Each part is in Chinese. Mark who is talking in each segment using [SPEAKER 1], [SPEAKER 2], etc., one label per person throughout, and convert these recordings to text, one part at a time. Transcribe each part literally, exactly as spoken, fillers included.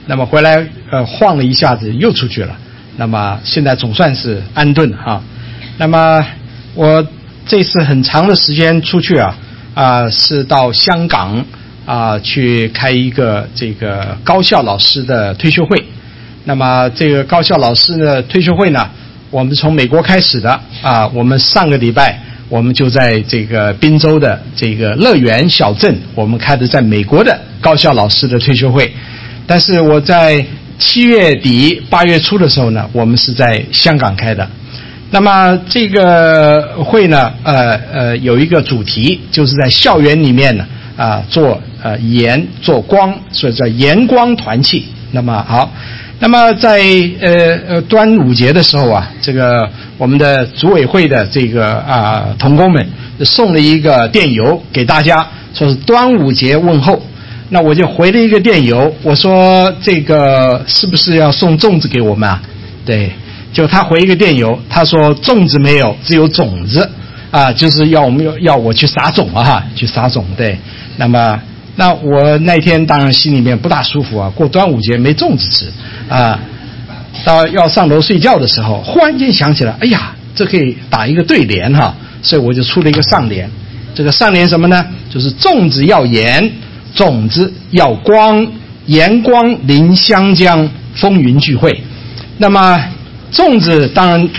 [SPEAKER 1] 那么回来呃晃了一下子又出去了，那么现在总算是安顿哈。那么我这次很长的时间出去啊啊、呃、是到香港啊、呃、去开一个这个高校老师的退休会。那么这个高校老师的退休会呢，我们从美国开始的啊，我们上个礼拜我们就在这个宾州的这个乐园小镇，我们开的在美国的高校老师的退休会。但是我在七月底八月初的时候呢，我们是在香港开的。那么这个会呢，呃呃有一个主题，就是在校园里面呢啊、呃、做呃盐做光，所以叫盐光团契。那么好，那么在呃呃端午节的时候啊，这个我们的组委会的这个啊、呃、同工们送了一个电邮给大家，说是端午节问候。那我就回了一个电邮，我说这个是不是要送粽子给我们啊？对，就他回一个电邮，他说粽子没有，只有种子啊，就是要我们要我去撒种啊哈，去撒种。对，那么那我那天当然心里面不大舒服啊，过端午节没粽子吃啊。到要上楼睡觉的时候，忽然间想起来，哎呀，这可以打一个对联哈，所以我就出了一个上联。这个上联什么呢？就是粽子要盐，种子要光，盐光临湘江，风云聚会。那么粽子当然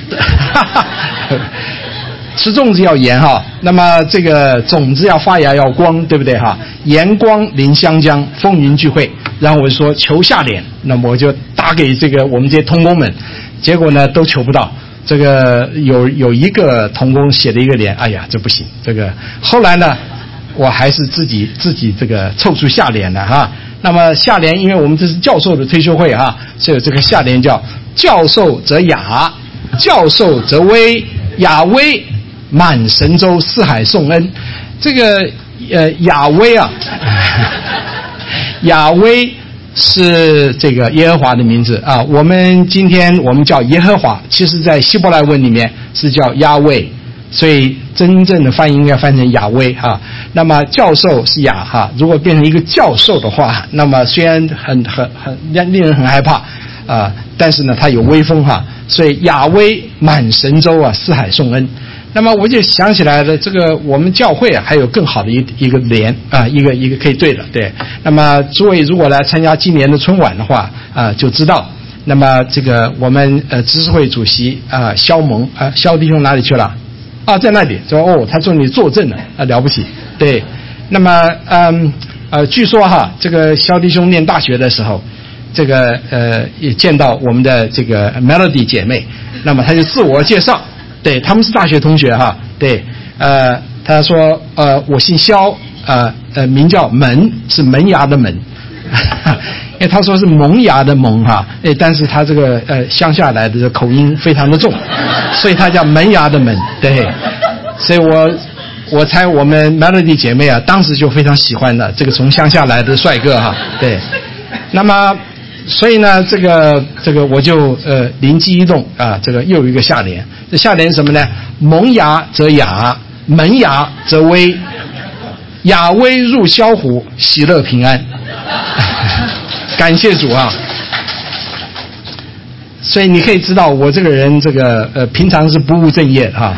[SPEAKER 1] 吃粽子要盐哈，那么这个种子要发芽要光，对不对哈？盐光临湘江，风云聚会。然后我就说求下联，那么我就打给这个我们这些同工们，结果呢都求不到。这个有有一个同工写了一个联，哎呀这不行，这个后来呢我还是自己自己这个凑出下联了哈。那么下联，因为我们这是教授的退休会哈，所以这个下联叫教授则雅，教授则威，雅威满神州，四海颂恩。这个呃雅威啊，雅威是这个耶和华的名字啊。我们今天我们叫耶和华，其实在希伯来文里面是叫亚威。所以真正的翻译应该翻成雅威哈。那么教授是雅哈，如果变成一个教授的话，那么虽然很很很令人很害怕啊、呃，但是呢它有威风哈。所以雅威满神州啊，四海颂恩。那么我就想起来了，这个我们教会啊还有更好的一一个联啊，一个一个可以对的对。那么诸位如果来参加今年的春晚的话啊、呃，就知道。那么这个我们呃执事会主席啊、呃、肖蒙啊、呃、肖弟兄哪里去了？啊，在那里说哦，他做你作证了啊，了不起。对，那么嗯呃，据说哈，这个肖弟兄念大学的时候，这个呃也见到我们的这个 Melody 姐妹，那么他就自我介绍，对，他们是大学同学哈，对，呃，他说呃我姓肖，呃呃名叫门，是门牙的门。因为他说是萌芽的萌哈，哎，但是他这个呃乡下来的这口音非常的重，所以他叫门牙的门，对，所以我我猜我们 Melody 姐妹啊，当时就非常喜欢的这个从乡下来的帅哥哈，对，那么所以呢，这个这个我就呃灵机一动啊，这个又有一个下联，这下联是什么呢？萌芽则雅，门牙则威，雅威入萧虎，喜乐平安。感谢主啊！所以你可以知道我这个人，这个呃，平常是不务正业哈。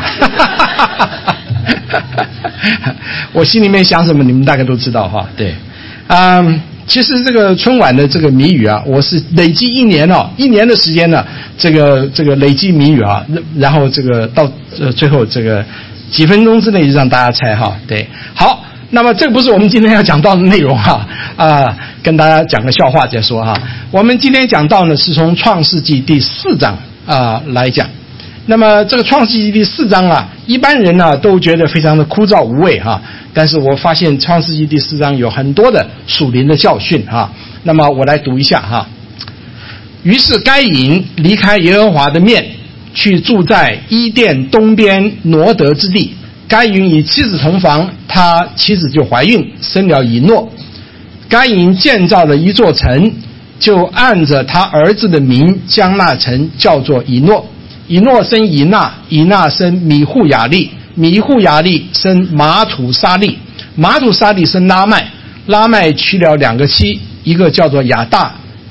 [SPEAKER 1] 我心里面想什么，你们大概都知道哈。对，嗯，其实这个春晚的这个谜语啊，我是累积一年哦，一年的时间呢，这个这个累积谜语啊，然后这个到呃最后这个几分钟之内就让大家猜哈。对，好。那么这不是我们今天要讲到的内容哈啊，跟大家讲个笑话再说哈。我们今天讲到呢是从创世纪第四章啊来讲。那么这个创世纪第四章啊，一般人呢都觉得非常的枯燥无味哈，但是我发现创世纪第四章有很多的属灵的教训哈。那么我来读一下哈。于是该隐离开耶和华的面，去住在伊甸东边挪得之地。该隐与妻子同房，他妻子就怀孕，生了以诺。该隐建造了一座城，就按着他儿子的名将那城叫做以诺。以诺生以纳，以纳生米户雅利，米户雅利生马土沙利，马土沙利生拉麦，拉麦娶了两个妻，一个叫做亚大，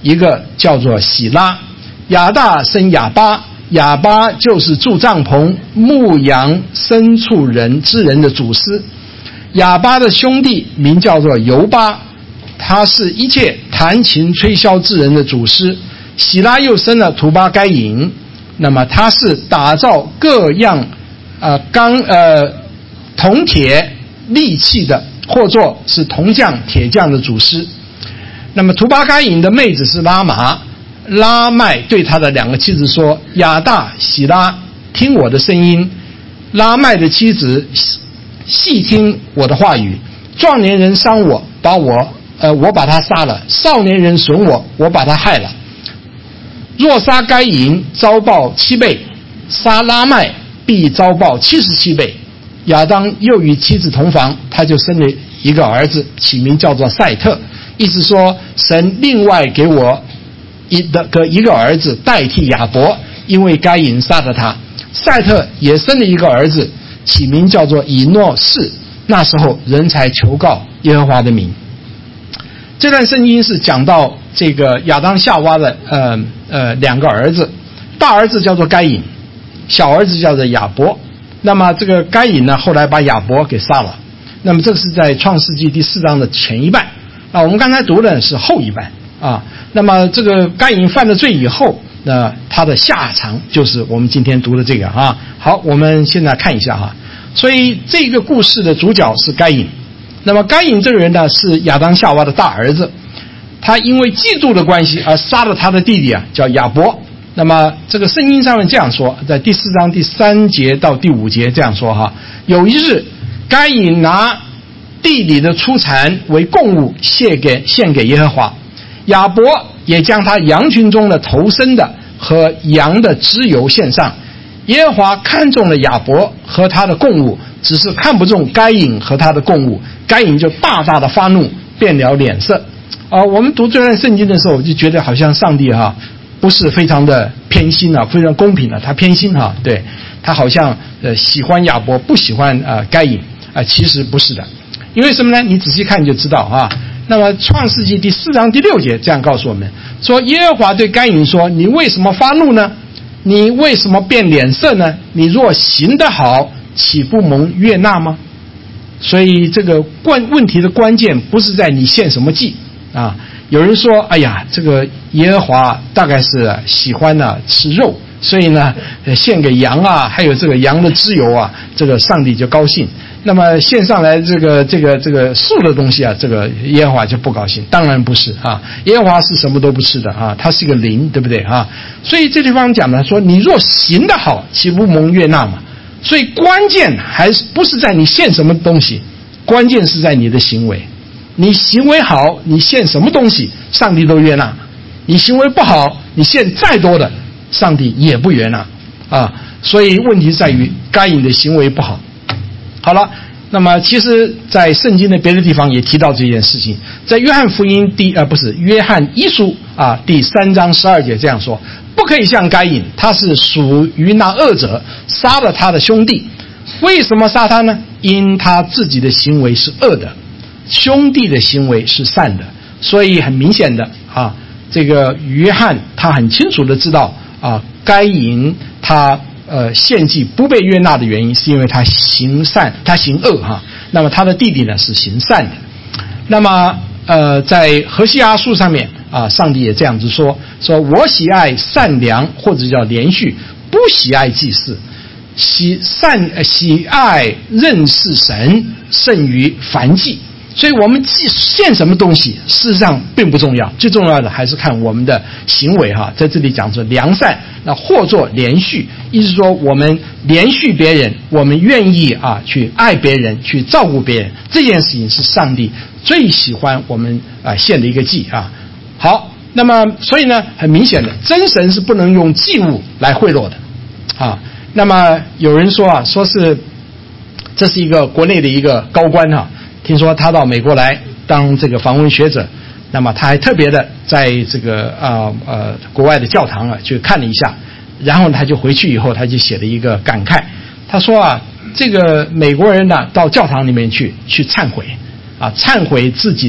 [SPEAKER 1] 一个叫做喜拉。亚大生亚巴，亚巴就是住帐篷、牧羊牲畜人之人的祖师。亚巴的兄弟名叫做犹巴，他是一切弹琴吹箫之人的祖师。喜拉又生了土巴该隐，那么他是打造各样呃钢呃铜铁利器的，或作是铜匠铁匠的祖师。那么土巴该隐的妹子是拉玛，拉麦对他的两个妻子说：亚大、喜拉，听我的声音。拉麦的妻子细听我的话语。壮年人伤我，把我呃我把他杀了；少年人损我，我把他害了。若杀该隐，遭报七倍；杀拉麦，必遭报七十七倍。亚当又与妻子同房，他就生了一个儿子，起名叫做赛特，意思说神另外给我一个一个儿子代替亚伯，因为该隐杀了他。赛特也生了一个儿子，起名叫做以诺士。那时候人才求告耶和华的名。这段圣经是讲到这个亚当夏娃的呃呃两个儿子，大儿子叫做该隐，小儿子叫做亚伯。那么这个该隐呢，后来把亚伯给杀了。那么这个是在创世纪第四章的前一半啊，我们刚才读的是后一半啊。那么这个该隐犯了罪以后，那他的下场就是我们今天读的这个啊。好，我们现在看一下哈。所以这个故事的主角是该隐。那么该隐这个人呢，是亚当夏娃的大儿子，他因为嫉妒的关系而杀了他的弟弟啊，叫亚伯。那么这个圣经上面这样说，在第四章第三节到第五节这样说哈：有一日，该隐拿地里的出产为供物献给献给耶和华，亚伯也将他羊群中的头生的和羊的脂油献上。耶和华看中了亚伯和他的供物，只是看不中该隐和他的供物，该隐就大大的发怒，变了脸色。啊、呃，我们读这段圣经的时候，我就觉得好像上帝哈、啊、不是非常的偏心啊，非常公平的、啊，他偏心哈、啊，对他好像呃喜欢亚伯，不喜欢呃该隐啊、呃，其实不是的，因为什么呢？你仔细看你就知道啊。那么创世纪第四章第六节这样告诉我们说，耶和华对该隐说：你为什么发怒呢？你为什么变脸色呢？你若行得好，岂不蒙悦纳吗？所以这个关问题的关键不是在你献什么祭啊。有人说，哎呀，这个耶和华大概是喜欢呢、啊、吃肉，所以呢献给羊啊，还有这个羊的脂油啊，这个上帝就高兴。那么献上来这个这个这个素的东西啊，这个耶和华就不高兴。当然不是啊，耶和华是什么都不吃的啊，他是一个灵，对不对啊？所以这地方讲呢，说你若行得好，岂不蒙悦纳嘛？所以关键还是不是在你献什么东西，关键是在你的行为。你行为好，你献什么东西，上帝都悦纳；你行为不好，你献再多的，上帝也不悦纳啊。所以问题在于该隐的行为不好。好了，那么其实在圣经的别的地方也提到这件事情，在约翰福音第呃不是约翰一书啊第三章十二节这样说：不可以像该隐，他是属于那恶者，杀了他的兄弟。为什么杀他呢？因他自己的行为是恶的，兄弟的行为是善的。所以很明显的啊，这个约翰他很清楚的知道啊，该隐他呃献祭不被悦纳的原因是因为他行善，他行恶哈。那么他的弟弟呢是行善的。那么呃在何西阿书上面啊，上帝也这样子说：说我喜爱善良，或者叫连续，不喜爱祭祀。喜善喜爱认识神胜于凡祭。所以我们祭献什么东西事实上并不重要，最重要的还是看我们的行为哈。在这里讲说良善，那或作连续，意思说我们连续别人，我们愿意啊去爱别人，去照顾别人，这件事情是上帝最喜欢我们啊献的一个祭啊。好，那么所以呢，很明显的，真神是不能用祭物来贿赂的啊。那么有人说啊，说是这是一个国内的一个高官哈、啊。听说他到美国来当这个访问学者，那么他还特别的在这个啊 呃, 呃国外的教堂啊去看了一下，然后他就回去以后他就写了一个感慨，他说啊，这个美国人呢到教堂里面去去忏悔啊，忏悔自己的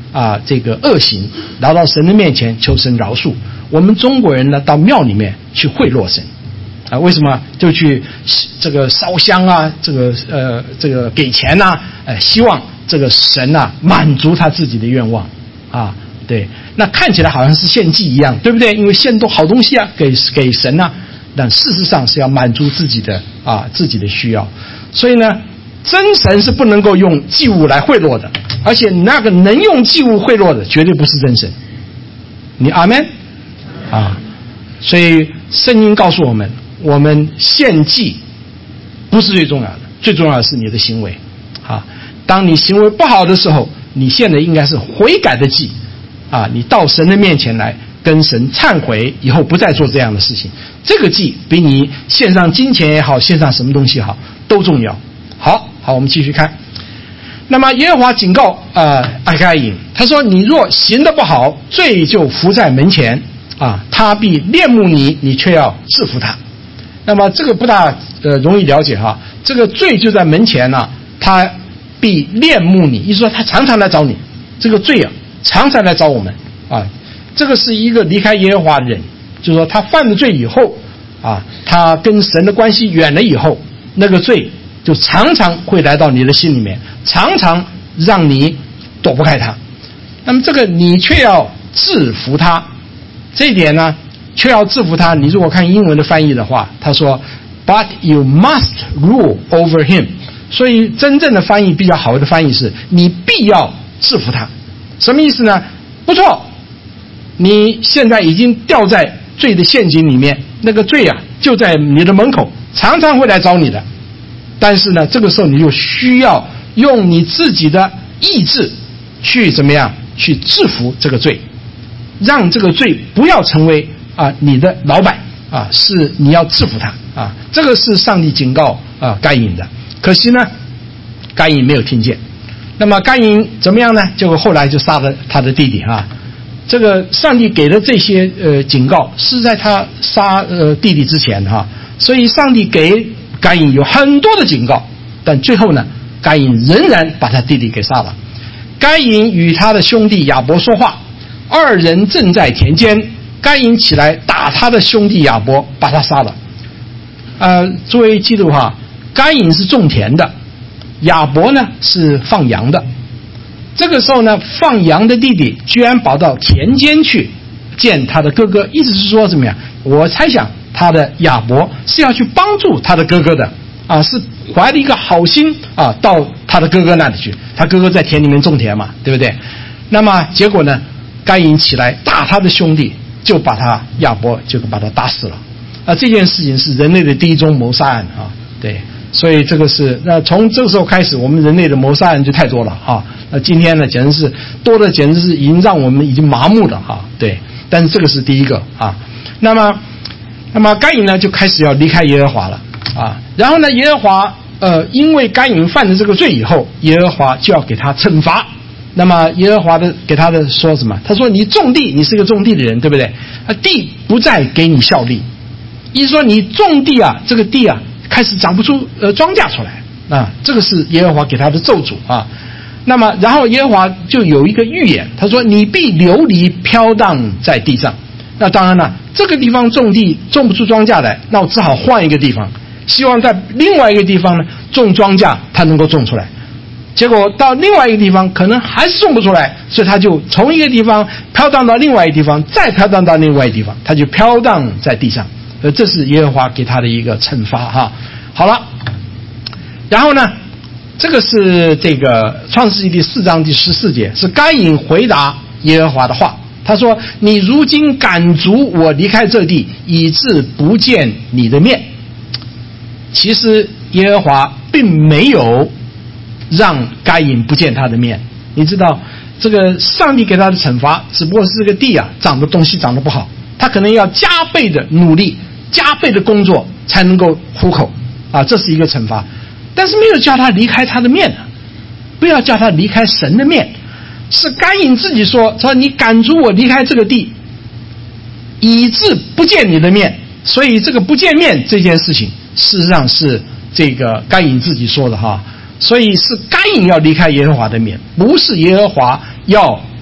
[SPEAKER 1] 啊这个恶行，来到神的面前求神饶恕。我们中国人呢，到庙里面去贿赂神，啊，为什么？就去这个烧香啊，这个呃这个给钱呐、啊，呃，希望这个神啊满足他自己的愿望啊。对，那看起来好像是献祭一样，对不对？因为献多好东西啊，给给神啊，但事实上是要满足自己的啊自己的需要。所以呢，真神是不能够用祭物来贿赂的，而且那个能用祭物贿赂的，绝对不是真神。你阿们啊？所以圣经告诉我们，我们献祭不是最重要的，最重要的是你的行为啊。当你行为不好的时候，你献的应该是悔改的祭。啊，你到神的面前来，跟神忏悔，以后不再做这样的事情。这个祭比你献上金钱也好，献上什么东西也好，都重要。好，好，我们继续看。那么耶和华警告啊亚该隐，他说：“你若行得不好，罪就伏在门前啊，他必恋慕你，你却要制服他。”那么这个不大呃容易了解哈，这个罪就在门前呢、啊，他必恋慕你，意思说他常常来找你，这个罪啊。常常来找我们啊，这个是一个离开耶和华的人，就是说他犯了罪以后啊，他跟神的关系远了以后，那个罪就常常会来到你的心里面，常常让你躲不开他。那么这个你却要制服他，这一点呢，却要制服他。你如果看英文的翻译的话，他说 ，But you must rule over him。所以真正的翻译比较好的翻译是，你必要制服他。什么意思呢？不错，你现在已经掉在罪的陷阱里面，那个罪啊就在你的门口，常常会来找你的。但是呢，这个时候你就需要用你自己的意志去怎么样去制服这个罪，让这个罪不要成为啊你的老板啊，是你要制服他啊。这个是上帝警告啊该隐的，可惜呢，该隐没有听见。那么该隐怎么样呢？结果后来就杀了他的弟弟啊。这个上帝给的这些呃警告是在他杀呃弟弟之前哈、啊，所以上帝给该隐有很多的警告，但最后呢，该隐仍然把他弟弟给杀了。该隐与他的兄弟亚伯说话，二人正在田间，该隐起来打他的兄弟亚伯，把他杀了。呃，作为基督哈，该隐是种田的。亚伯呢是放羊的，这个时候呢，放羊的弟弟居然跑到田间去见他的哥哥，意思是说怎么样？我猜想他的亚伯是要去帮助他的哥哥的啊，是怀了一个好心啊，到他的哥哥那里去。他哥哥在田里面种田嘛，对不对？那么结果呢，该隐起来打他的兄弟，就把他亚伯就把他打死了。啊，这件事情是人类的第一宗谋杀案啊，对。所以这个是，那从这个时候开始，我们人类的谋杀案就太多了啊。那今天呢，简直是多的，简直是已经让我们已经麻木了啊。对，但是这个是第一个啊。那么，那么该隐呢就开始要离开耶和华了啊。然后呢，耶和华呃，因为该隐犯了这个罪以后，耶和华就要给他惩罚。那么耶和华的给他的说什么？他说：“你种地，你是个种地的人，对不对？啊，地不再给你效力，意思说你种地啊，这个地啊。”开始长不出呃庄稼出来啊，这个是耶和华给他的咒诅啊。那么，然后耶和华就有一个预言，他说：“你必流离飘荡在地上。”那当然了，这个地方种地种不出庄稼来，那我只好换一个地方，希望在另外一个地方呢种庄稼，它能够种出来。结果到另外一个地方可能还是种不出来，所以他就从一个地方飘荡到另外一个地方，再飘荡到另外一个地方，他就飘荡在地上。呃，这是耶和华给他的一个惩罚哈。好了，然后呢，这个是这个创世纪第四章第十四节，是该隐回答耶和华的话。他说：“你如今赶逐我离开这地，以致不见你的面。”其实耶和华并没有让该隐不见他的面。你知道，这个上帝给他的惩罚，只不过是这个地啊长的东西长得不好，他可能要加倍的努力。加倍的工作才能够糊口啊，这是一个惩罚，但是没有叫他离开他的面啊，不要叫他离开神的面，是该隐自己说说你赶逐我离开这个地，以致不见你的面。所以这个不见面这件事情，事实上是这个该隐自己说的哈。所以是该隐要离开耶和华的面，不是耶和华要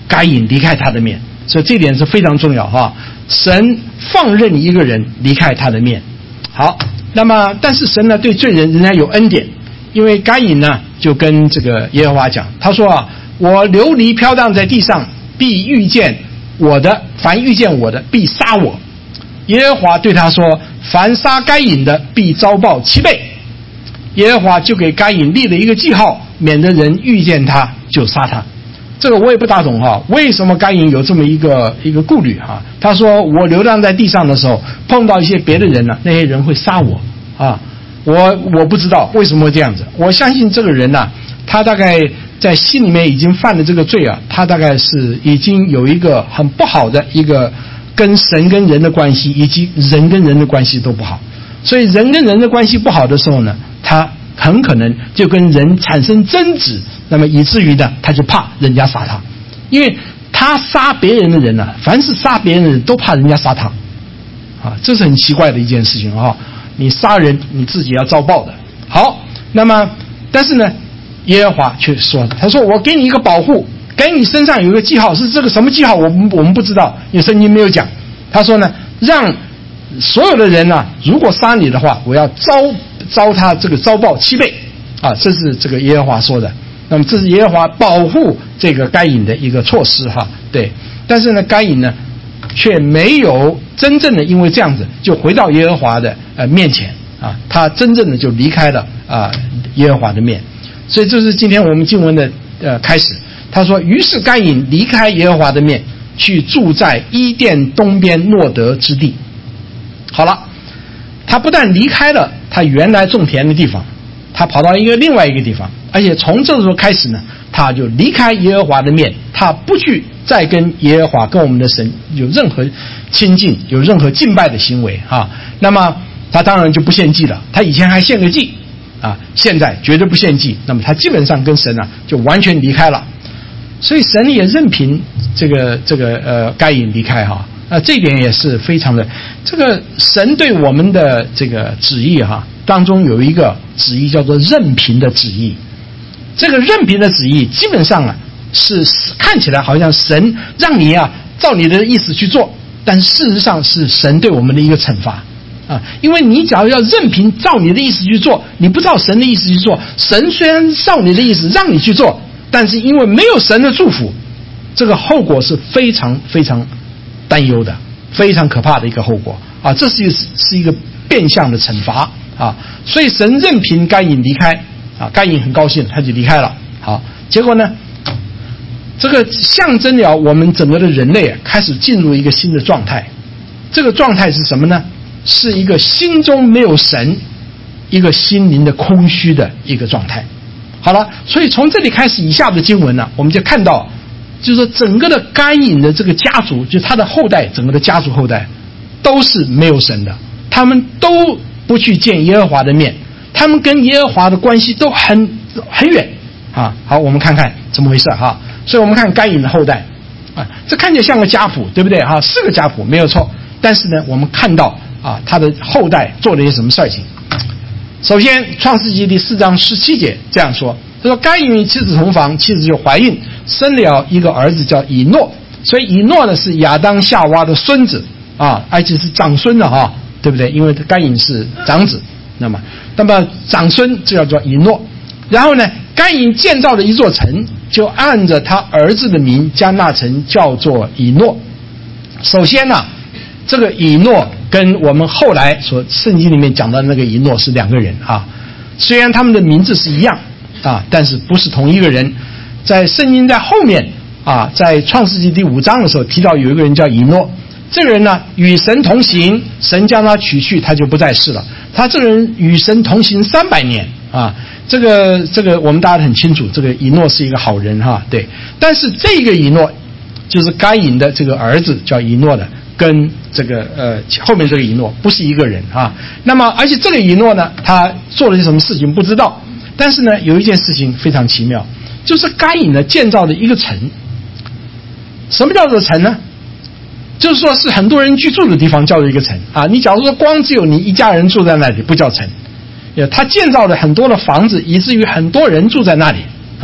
[SPEAKER 1] 该隐离开他的面，所以这点是非常重要哈。神放任一个人离开他的面。好，那么但是神呢对罪人仍然有恩典，因为该隐呢就跟这个耶和华讲，他说啊，我流离飘荡在地上，必遇见我的，凡遇见我的必杀我。耶和华对他说，凡杀该隐的必遭报七倍。耶和华就给该隐立了一个记号，免得人遇见他就杀他。这个我也不大懂哈，为什么该隐有这么一个一个顾虑哈？他说我流浪在地上的时候，碰到一些别的人呢，那些人会杀我啊，我我不知道为什么会这样子。我相信这个人呢、啊，他大概在心里面已经犯了这个罪啊，他大概是已经有一个很不好的一个跟神跟人的关系，以及人跟人的关系都不好。所以人跟人的关系不好的时候呢，他很可能就跟人产生争执，那么以至于呢，他就怕人家杀他，因为他杀别人的人呢、啊，凡是杀别人的人都怕人家杀他，啊，这是很奇怪的一件事情啊！你杀人，你自己要遭报的。好，那么但是呢，耶和华却说，他说我给你一个保护，给你身上有一个记号，是这个什么记号？我们我们不知道，因为圣经没有讲。他说呢，让所有的人呢、啊，如果杀你的话，我要遭遭他这个遭报七倍啊！这是这个耶和华说的。那么这是耶和华保护这个该隐的一个措施哈，对。但是呢，该隐呢，却没有真正的因为这样子就回到耶和华的呃面前啊，他真正的就离开了啊耶和华的面。所以这是今天我们经文的呃开始。他说，于是该隐离开耶和华的面，去住在伊甸东边诺德之地。好了，他不但离开了他原来种田的地方，他跑到一个另外一个地方，而且从这个时候开始呢，他就离开耶和华的面，他不去再跟耶和华跟我们的神有任何亲近，有任何敬拜的行为啊。那么他当然就不献祭了，他以前还献个祭啊，现在绝对不献祭。那么他基本上跟神啊就完全离开了，所以神也任凭这个这个呃该隐离开哈。啊，这一点也是非常的，这个神对我们的这个旨意哈，当中有一个旨意叫做任凭的旨意。这个任凭的旨意基本上啊是看起来好像神让你啊照你的意思去做，但事实上是神对我们的一个惩罚啊，因为你假如要任凭照你的意思去做，你不照神的意思去做，神虽然照你的意思让你去做，但是因为没有神的祝福，这个后果是非常非常担忧的，非常可怕的一个后果啊！这是是一个变相的惩罚啊！所以神任凭该隐离开啊，该隐很高兴，他就离开了。好，结果呢，这个象征了我们整个的人类开始进入一个新的状态。这个状态是什么呢？是一个心中没有神，一个心灵的空虚的一个状态。好了，所以从这里开始以下的经文呢，我们就看到。就是说整个的该隐的这个家族，就他的后代，整个的家族后代都是没有神的，他们都不去见耶和华的面，他们跟耶和华的关系都很很远啊。好，我们看看怎么回事哈。所以我们看该隐的后代啊，这看起来像个家谱，对不对哈？是个家谱没有错，但是呢，我们看到啊，他的后代做了一些什么事情。首先，创世纪第四章十七节这样说。他说该隐与妻子同房，妻子就怀孕，生了一个儿子叫以诺。所以以诺呢是亚当夏娃的孙子啊，而且是长孙的哈，对不对？因为该隐是长子，那么那么长孙就叫做以诺。然后呢，该隐建造了一座城，就按着他儿子的名将那城叫做以诺。首先呢、啊，这个以诺跟我们后来所圣经里面讲的那个以诺是两个人啊，虽然他们的名字是一样。啊，但是不是同一个人。在圣经在后面啊，在创世纪第五章的时候提到有一个人叫以诺，这个人呢与神同行，神将他取去，他就不在世了。他这个人与神同行三百年啊，这个这个我们大家很清楚，这个以诺是一个好人哈，对。但是这个以诺就是该隐的这个儿子叫以诺的，跟这个呃后面这个以诺不是一个人啊。那么而且这个以诺呢，他做了些什么事情不知道。但是呢，有一件事情非常奇妙，就是该隐呢建造的一个城。什么叫做城呢？就是说是很多人居住的地方叫做一个城啊。你假如说光只有你一家人住在那里，不叫城。他建造了很多的房子，以至于很多人住在那里啊。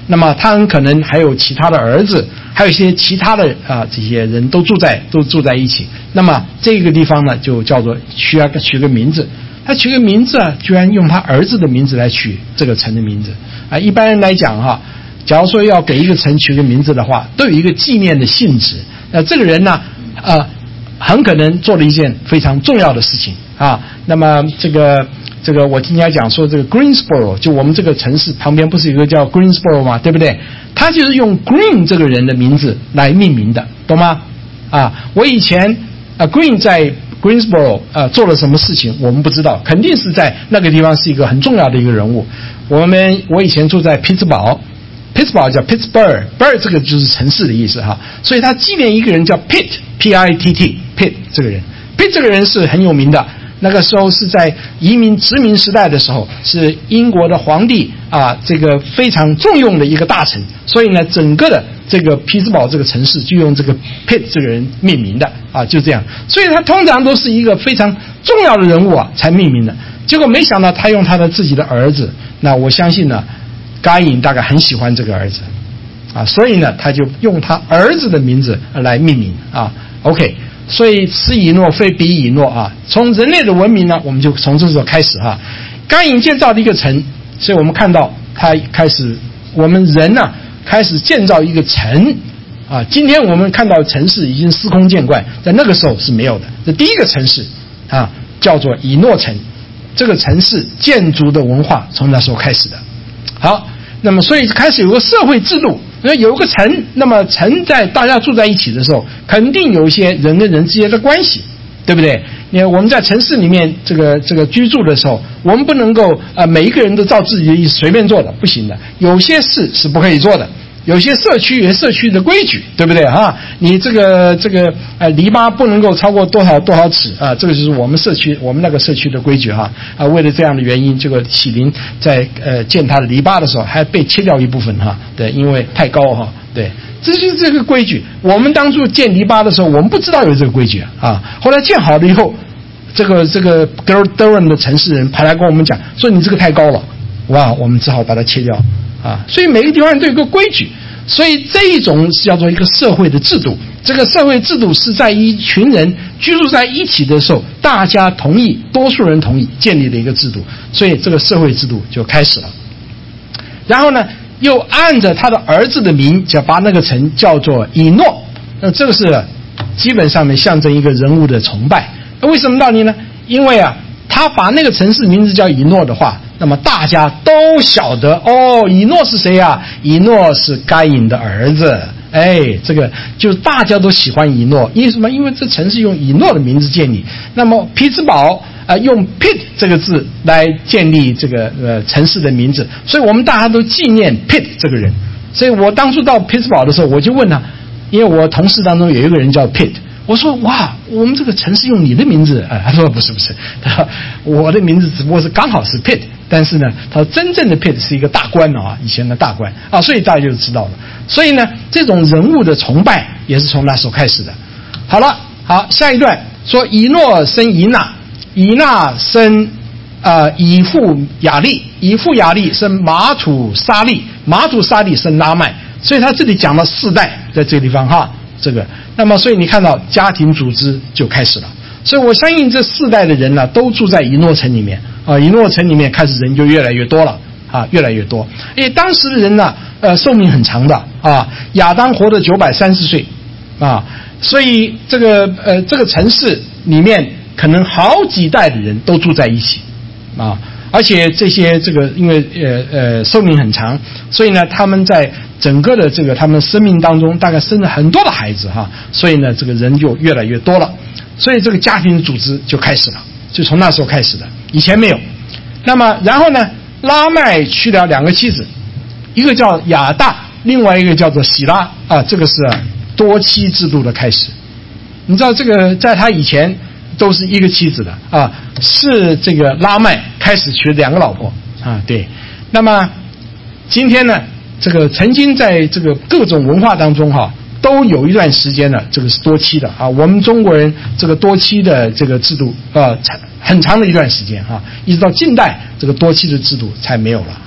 [SPEAKER 1] 那么他很可能还有其他的儿子，还有一些其他的啊这些人都住在都住在一起。那么这个地方呢，就叫做需要取个名字。他取个名字啊，居然用他儿子的名字来取这个城的名字啊。一般人来讲哈，假如说要给一个城取个名字的话，都有一个纪念的性质。那这个人呢，呃，很可能做了一件非常重要的事情啊。那么这个。这个我听人家讲说，这个 Greensboro 就我们这个城市旁边不是有一个叫 Greensboro 吗？对不对？他就是用 Green 这个人的名字来命名的，懂吗？啊，我以前啊 Green 在 Greensboro 啊做了什么事情，我们不知道，肯定是在那个地方是一个很重要的一个人物。我们我以前住在匹兹堡，匹兹堡叫 Pittsburgh，Burgh 这个就是城市的意思哈，所以他纪念一个人叫 Pitt P I T T Pitt 这个人 ，Pitt 这个人是很有名的。那个时候是在移民殖民时代的时候，是英国的皇帝啊，这个非常重用的一个大臣，所以呢，整个的这个匹兹堡这个城市就用这个 Pitt 这个人命名的啊，就这样。所以他通常都是一个非常重要的人物啊才命名的。结果没想到他用他的自己的儿子，那我相信呢，该隐大概很喜欢这个儿子啊，所以呢，他就用他儿子的名字来命名啊。OK。所以此以诺非彼以诺啊！从人类的文明呢，我们就从这时候开始哈。该隐建造的一个城，所以我们看到他开始，我们人呢、啊、开始建造一个城啊。今天我们看到城市已经司空见惯，在那个时候是没有的。这第一个城市啊，叫做以诺城，这个城市建筑的文化从那时候开始的。好，那么所以开始有个社会制度。那有个城，那么城在大家住在一起的时候，肯定有一些人跟人之间的关系，对不对？因为我们在城市里面这个这个居住的时候，我们不能够呃每一个人都照自己的意思随便做的，不行的。有些事是不可以做的，有些社区有社区的规矩，对不对哈？你这个这个呃篱笆不能够超过多少多少尺啊，这个就是我们社区我们那个社区的规矩哈啊。为了这样的原因，这个喜林在呃建他的篱笆的时候还被切掉一部分哈，对，因为太高哈，对，这就是这个规矩。我们当初建篱笆的时候，我们不知道有这个规矩啊，后来建好了以后，这个这个德德文的城市人跑来跟我们讲说你这个太高了，哇，我们只好把它切掉。啊，所以每个地方都有个规矩，所以这一种叫做一个社会的制度。这个社会制度是在一群人居住在一起的时候，大家同意，多数人同意建立的一个制度，所以这个社会制度就开始了。然后呢，又按着他的儿子的名，就把那个城叫做以诺。那这个是基本上面象征一个人物的崇拜。那为什么道理呢？因为啊，他把那个城市名字叫以诺的话，那么大家都晓得哦，以诺是谁啊？以诺是该隐的儿子。哎，这个就大家都喜欢以诺，因为什么？因为这城市用以诺的名字建立。那么匹兹堡啊、呃，用 Pitt 这个字来建立这个呃城市的名字，所以我们大家都纪念 Pitt 这个人。所以我当初到匹兹堡的时候，我就问他，因为我同事当中有一个人叫 Pitt。我说哇，我们这个城市用你的名字啊？他说不是不是，他说我的名字只不过是刚好是 Pitt， 但是呢，他说真正的 Pitt 是一个大官啊，以前的大官啊，所以大家就知道了。所以呢，这种人物的崇拜也是从那时候开始的。好了，好，下一段说以诺生以纳，以纳生呃以父雅利，以父雅利生马土沙利，马土沙利生拉麦，所以他这里讲了四代在这个地方哈。这个，那么所以你看到家庭组织就开始了，所以我相信这四代的人呢，都住在以诺城里面啊，以诺城里面开始人就越来越多了啊，越来越多。因为当时的人呢，呃，寿命很长的啊，亚当活了九百三十岁啊，所以这个呃这个城市里面可能好几代的人都住在一起啊。而且这些这个因为呃呃寿命很长，所以呢他们在整个的这个他们生命当中大概生了很多的孩子哈，所以呢这个人就越来越多了，所以这个家庭组织就开始了，就从那时候开始的，以前没有。那么然后呢，拉麦娶了两个妻子，一个叫亚大，另外一个叫做喜拉啊，这个是多妻制度的开始。你知道这个在他以前都是一个妻子的啊，是这个拉麦开始娶两个老婆啊，对。那么今天呢，这个曾经在这个各种文化当中哈、啊，都有一段时间呢，这个是多妻的啊。我们中国人这个多妻的这个制度呃，很长的一段时间哈、啊，一直到近代这个多妻的制度才没有了啊。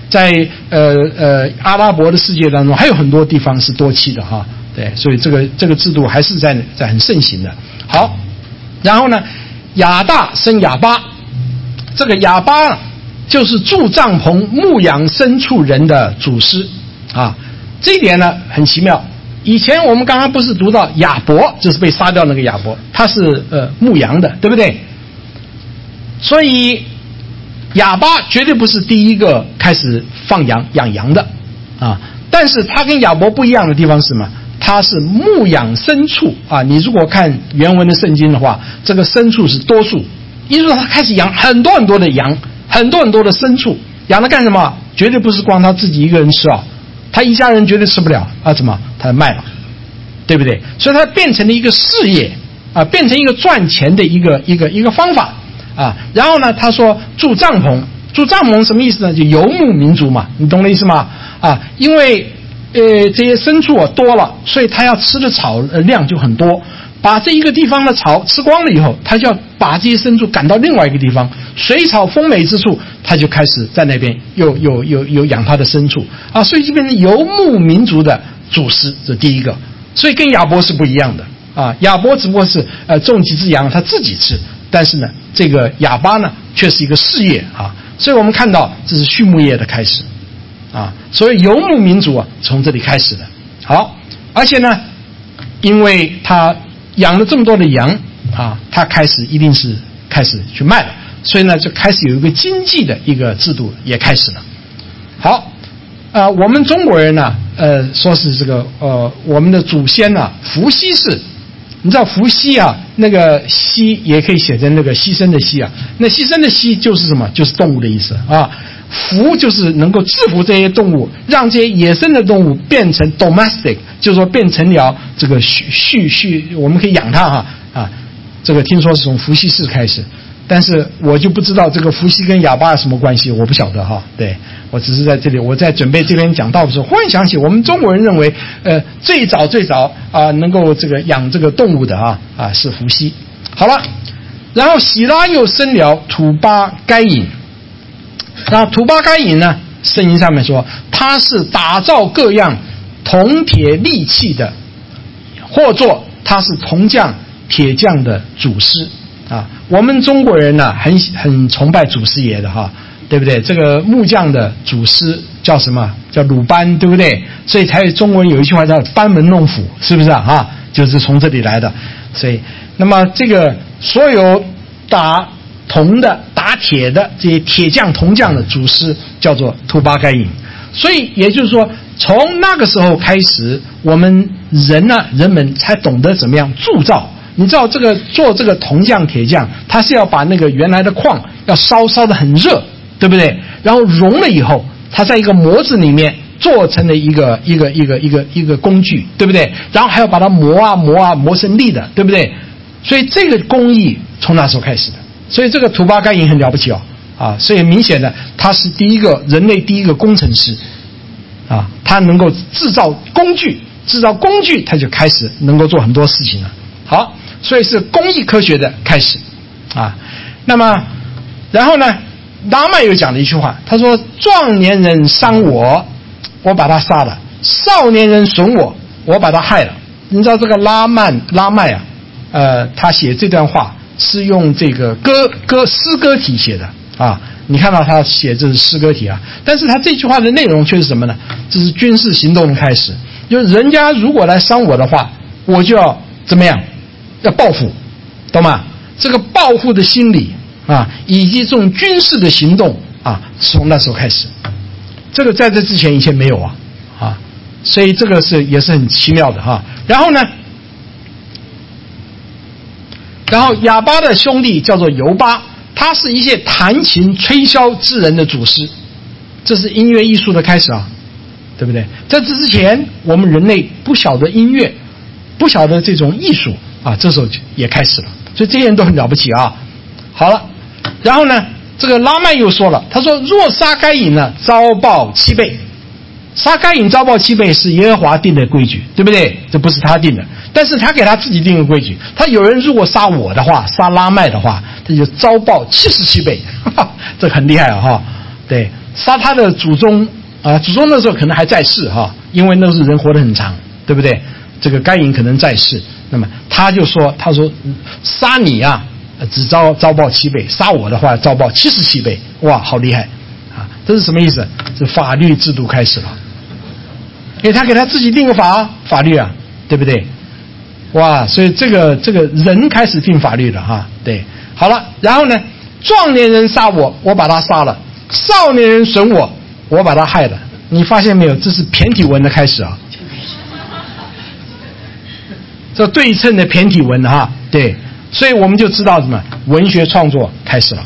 [SPEAKER 1] 在呃呃阿拉伯的世界当中，还有很多地方是多妻的哈。对，所以这个这个制度还是在在很盛行的。好，然后呢，亚大生亚巴，这个亚巴就是住帐篷牧养牲畜人的祖师啊。这一点呢很奇妙。以前我们刚刚不是读到亚伯，就是被杀掉那个亚伯，他是呃牧羊的，对不对？所以亚巴绝对不是第一个开始放羊养羊的啊。但是他跟亚伯不一样的地方是什么？他是牧养牲畜啊。你如果看原文的圣经的话，这个牲畜是多数，意思说他开始养很多很多的羊，很多很多的牲畜，养了干什么？绝对不是光他自己一个人吃啊，他一家人绝对吃不了啊，怎么？他卖了，对不对？所以他变成了一个事业啊，变成一个赚钱的一个一个一个方法啊。然后呢，他说住帐篷，住帐篷什么意思呢？就游牧民族嘛，你懂我意思吗？啊，因为呃这些牲畜啊多了，所以他要吃的草量就很多。把这一个地方的草吃光了以后，他就要把这些牲畜赶到另外一个地方，水草丰美之处，他就开始在那边又又又又养他的牲畜啊，所以就变成游牧民族的祖师，这第一个。所以跟亚伯是不一样的啊，亚伯只不过是呃种几只羊他自己吃，但是呢，这个亚巴呢却是一个事业啊，所以我们看到这是畜牧业的开始啊，所以游牧民族啊从这里开始的。好，而且呢，因为他养了这么多的羊啊，他开始一定是开始去卖了，所以呢就开始有一个经济的一个制度也开始了。好，呃，我们中国人呢，呃，说是这个呃，我们的祖先呢、啊，伏羲氏，你知道伏羲啊，那个羲也可以写成那个牺牲的牺啊，那牺牲的牺就是什么？就是动物的意思啊。服就是能够制服这些动物，让这些野生的动物变成 domestic， 就是说变成了这个畜畜畜，我们可以养它哈啊。这个听说是从伏羲氏开始，但是我就不知道这个伏羲跟亚巴有什么关系，我不晓得哈。对，我只是在这里，我在准备这边讲道的时候，忽然想起我们中国人认为，呃，最早最早啊、呃、能够这个养这个动物的啊啊是伏羲。好了，然后喜拉又生了土巴该隐。那土巴该隐呢？圣经上面说他是打造各样铜铁利器的，或作他是铜匠铁匠的祖师啊。我们中国人呢，很很崇拜祖师爷的哈，对不对？这个木匠的祖师叫什么？叫鲁班，对不对？所以才有中国人有一句话叫班门弄斧，是不是啊？哈，就是从这里来的。所以，那么这个所有打铜的、打铁的这些铁匠、铜匠的祖师叫做土巴该隐。所以也就是说，从那个时候开始，我们人呢，人们才懂得怎么样铸造。你知道这个做这个铜匠、铁匠，他是要把那个原来的矿要烧烧得很热，对不对？然后熔了以后，他在一个模子里面做成了一个一个一个一个一个工具，对不对？然后还要把它磨啊磨啊磨成粒的，对不对？所以这个工艺从那时候开始的。所以这个土巴该隐很了不起哦，啊，所以明显的他是第一个人类第一个工程师，啊，他能够制造工具，制造工具他就开始能够做很多事情了。好，所以是工艺科学的开始，啊，那么然后呢，拉曼又讲了一句话，他说：“壮年人伤我，我把他杀了；少年人损我，我把他害了。”你知道这个拉曼拉麦啊，呃，他写这段话。是用这个歌歌诗歌体写的啊，你看到他写这是诗歌体啊，但是他这句话的内容却是什么呢？这是军事行动的开始，就是人家如果来伤我的话，我就要怎么样？要报复，懂吗？这个报复的心理啊，以及这种军事的行动啊，从那时候开始，这个在这之前以前没有啊啊，所以这个是也是很奇妙的哈、啊。然后呢？然后亚巴的兄弟叫做尤巴，他是一些弹琴吹箫之人的祖师，这是音乐艺术的开始啊，对不对？在这之前，我们人类不晓得音乐，不晓得这种艺术啊，这时候也开始了，所以这些人都很了不起啊。好了，然后呢，这个拉曼又说了，他说：“若杀该隐呢，遭报七倍。”杀该隐遭报七倍是耶和华定的规矩，对不对？这不是他定的，但是他给他自己定的规矩。他有人如果杀我的话，杀拉麦的话，他就遭报七十七倍，哈哈，这很厉害啊！哈，对， 杀他的祖宗啊，祖宗那时候可能还在世哈，因为那时候人活得很长，对不对？这个该隐可能在世，那么他就说，他说杀你啊，只遭遭报七倍，杀我的话遭报七十七倍，哇，好厉害啊！这是什么意思？这法律制度开始了，因为他给他自己定个法法律啊，对不对？哇，所以这个这个人开始定法律了哈，对，好了，然后呢，壮年人杀我，我把他杀了；少年人损我，我把他害了。你发现没有？这是骈体文的开始啊，这对称的骈体文哈，对，所以我们就知道什么？文学创作开始了。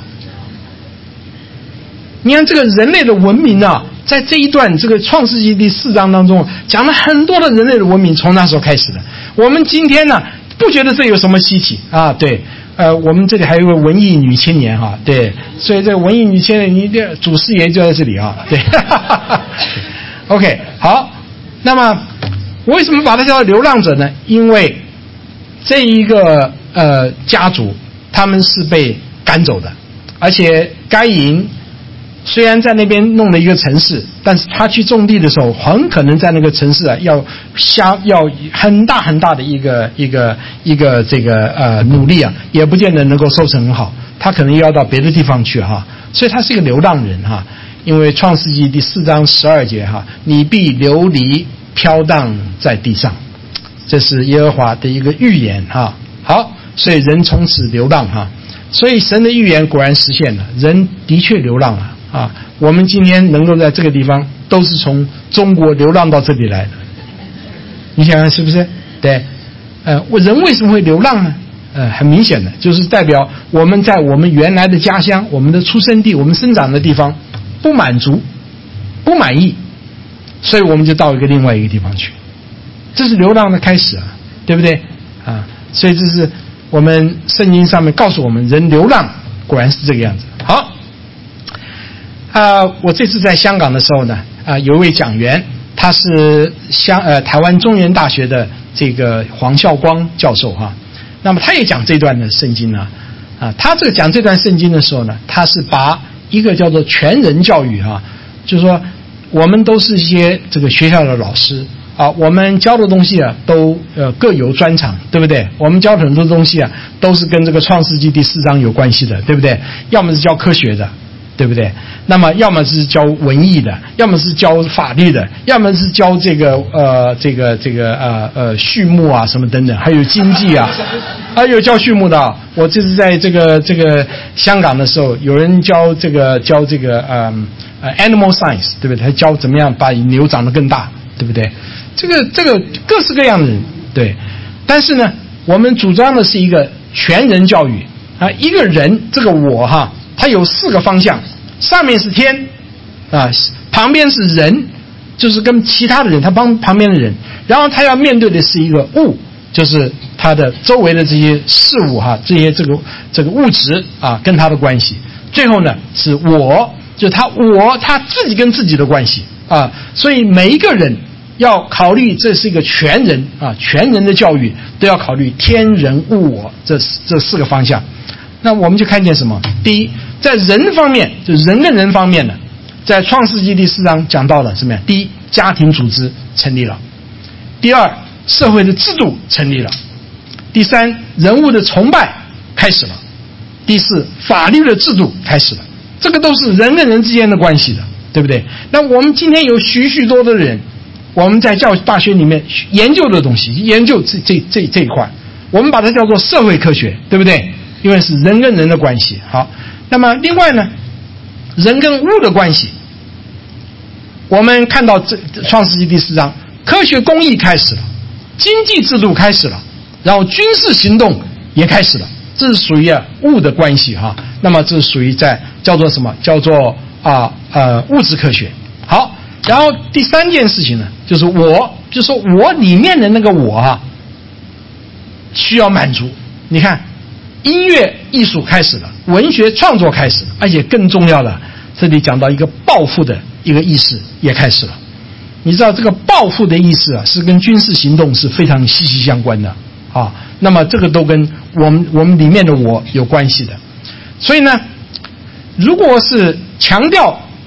[SPEAKER 1] 你看这个人类的文明啊，在这一段这个创世纪第四章当中讲了很多的人类的文明，从那时候开始的。我们今天呢，不觉得这有什么稀奇啊？对，呃，我们这里还有一位文艺女青年哈，对，所以这个文艺女青年，你的祖师爷就在这里啊，对。OK， 好，那么我为什么把它叫做流浪者呢？因为这一个呃家族他们是被赶走的，而且该隐虽然在那边弄了一个城市，但是他去种地的时候，很可能在那个城市啊，要下要很大很大的一个一个一个这个呃努力啊，也不见得能够收成很好。他可能要到别的地方去哈，所以他是一个流浪人哈。因为创世纪第四章十二节哈，你必流离飘荡在地上，这是耶和华的一个预言哈。好，所以人从此流浪哈，所以神的预言果然实现了，人的确流浪了。啊，我们今天能够在这个地方，都是从中国流浪到这里来的。你想想是不是？对，呃，人为什么会流浪呢？呃，很明显的，就是代表我们在我们原来的家乡、我们的出生地、我们生长的地方不满足、不满意，所以我们就到一个另外一个地方去。这是流浪的开始啊，对不对？啊，所以这是我们圣经上面告诉我们，人流浪果然是这个样子。好。啊、呃，我这次在香港的时候呢，啊、呃，有一位讲员，他是香呃台湾中原大学的这个黄孝光教授哈，那么他也讲这段的圣经呢，啊，他这个讲这段圣经的时候呢，他是把一个叫做全人教育啊，就是说我们都是一些这个学校的老师啊，我们教的东西啊都呃各有专长，对不对？我们教的很多东西啊都是跟这个创世纪第四章有关系的，对不对？要么是教科学的。对不对？那么要么是教文艺的，要么是教法律的，要么是教这个呃这个这个呃呃畜牧啊什么等等，还有经济啊，还有教畜牧的。我这是在这个这个香港的时候，有人教这个教这个呃呃 animal science， 对不对？他教怎么样把牛长得更大，对不对？这个这个各式各样的人，对。但是呢，我们主张的是一个全人教育啊，一个人这个我哈。它有四个方向，上面是天，啊，旁边是人，就是跟其他的人，他帮旁边的人，然后他要面对的是一个物，就是他的周围的这些事物哈，这些这个这个物质啊，跟他的关系。最后呢是我，就是他我他自己跟自己的关系啊，所以每一个人要考虑这是一个全人啊，全人的教育都要考虑天人物我这这四个方向。那我们就看见什么？第一，在人方面，就是人跟人方面呢，在创世纪第四章讲到了什么呀？第一，家庭组织成立了；第二，社会的制度成立了；第三，人物的崇拜开始了；第四，法律的制度开始了。这个都是人跟人之间的关系的，对不对？那我们今天有许许多多的人，我们在教大学里面研究的东西，研究这这这这一块，我们把它叫做社会科学，对不对？因为是人跟人的关系。好，那么另外呢，人跟物的关系，我们看到这创世纪第四章，科学工艺开始了，经济制度开始了，然后军事行动也开始了，这是属于啊物的关系哈。那么这是属于在叫做什么？叫做啊呃物质科学。好，然后第三件事情呢，就是我，就是说我里面的那个我啊，需要满足。你看。音乐艺术开始了，文学创作开始了，而且更重要的，这里讲到一个报复的一个意识也开始了。你知道这个报复的意识啊，是跟军事行动是非常息息相关的啊。那么这个都跟我们我们里面的我有关系的。所以呢，如果是强调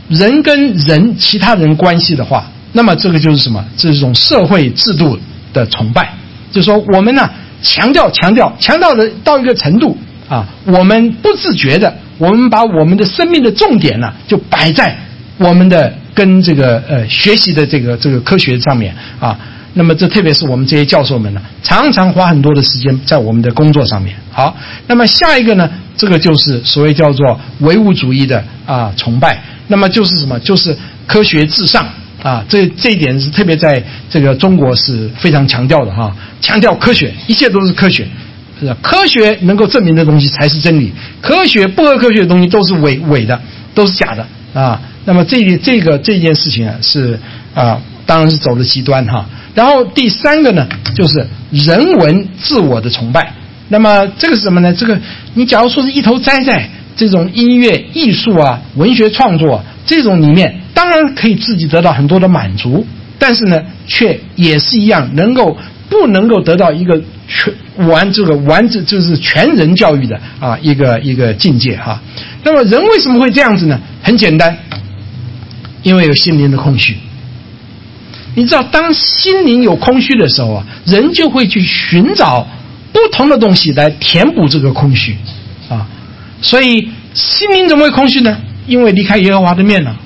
[SPEAKER 1] 人跟人其他人关系的话，那么这个就是什么？这是一种社会制度的崇拜，就是说我们呢强调强调强调的到一个程度啊，我们不自觉的，我们把我们的生命的重点呢就摆在我们的跟这个呃学习的这个这个科学上面啊。那么这特别是我们这些教授们呢，常常花很多的时间在我们的工作上面。好，那么下一个呢，这个就是所谓叫做唯物主义的啊崇拜。那么就是什么？就是科学至上啊，这这一点是特别在这个中国是非常强调的哈、啊，强调科学，一切都是科学，是科学能够证明的东西才是真理，科学不合科学的东西都是伪伪的，都是假的啊。那么这这个这件事情啊是啊，当然是走了极端哈。然后第三个呢，就是人文自我的崇拜。那么这个是什么呢？这个你假如说是一头栽在这种音乐、艺术啊、文学创作、啊、这种里面，当然可以自己得到很多的满足，但是呢，却也是一样能够不能够得到一个全完这个完整就是全人教育的啊一个一个境界哈。那么人为什么会这样子呢？很简单，因为有心灵的空虚。你知道，当心灵有空虚的时候啊，人就会去寻找不同的东西来填补这个空虚啊。所以心灵怎么会空虚呢？因为离开耶和华的面了。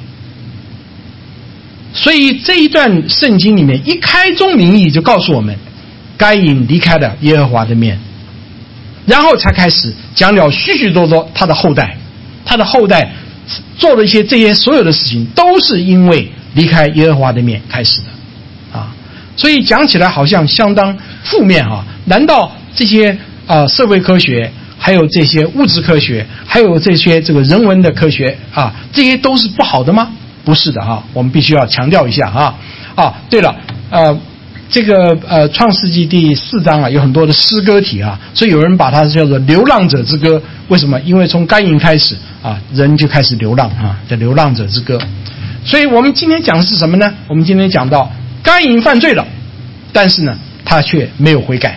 [SPEAKER 1] 所以这一段圣经里面一开宗明义就告诉我们，该隐离开了耶和华的面，然后才开始讲了许许多多他的后代，他的后代做了一些这些所有的事情，都是因为离开耶和华的面开始的。啊，所以讲起来好像相当负面啊！难道这些啊、呃、社会科学，还有这些物质科学，还有这些这个人文的科学啊，这些都是不好的吗？不是的哈，我们必须要强调一下啊啊！对了，呃，这个呃《创世纪》第四章啊，有很多的诗歌体啊，所以有人把它叫做流浪者之歌。为什么？因为从该隐开始啊，人就开始流浪啊，叫流浪者之歌。所以我们今天讲的是什么呢？我们今天讲到该隐犯罪了，但是呢，他却没有悔改。